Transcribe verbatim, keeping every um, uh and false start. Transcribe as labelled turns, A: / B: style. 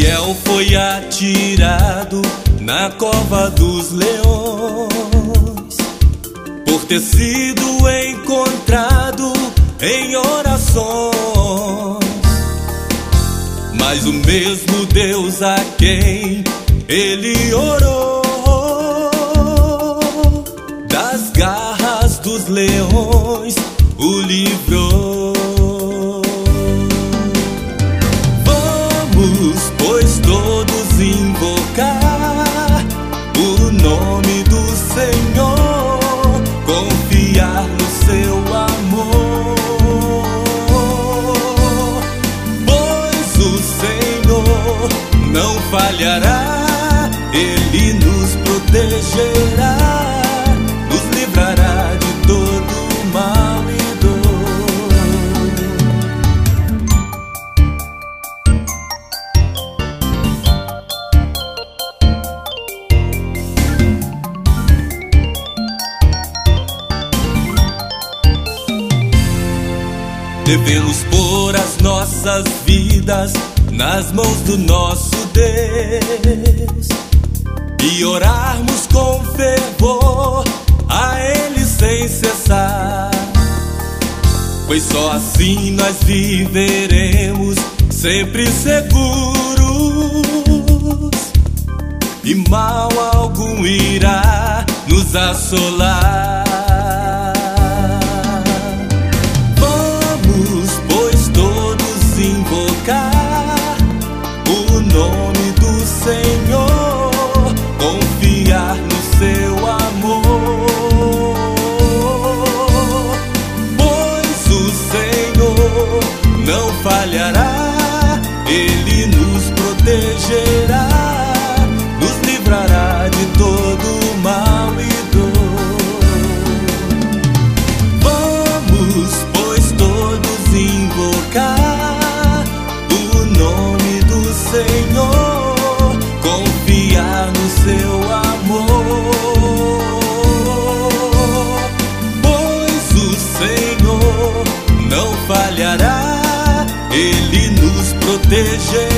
A: Daniel foi atirado na cova dos leões, por ter sido encontrado em orações. Mas o mesmo Deus a quem ele orou, das garras dos leões o livrou. Vamos, pois, todos invocar o nome do Senhor, confiar no seu amor, pois o Senhor não falhará, Ele nos protegerá, nos livrará de todo mal e devemos pôr as nossas vidas nas mãos do nosso Deus e orarmos com fervor a Ele sem cessar, pois só assim nós viveremos sempre seguros e mal algum irá nos assolar. Invocar o nome do Senhor, confiar no seu amor, pois o Senhor não falhará, Ele nos protegerá, nos livrará de todo mal e dor. Vamos, pois, todos invocar Senhor, confiar no seu amor, pois o Senhor não falhará, Ele nos protegerá,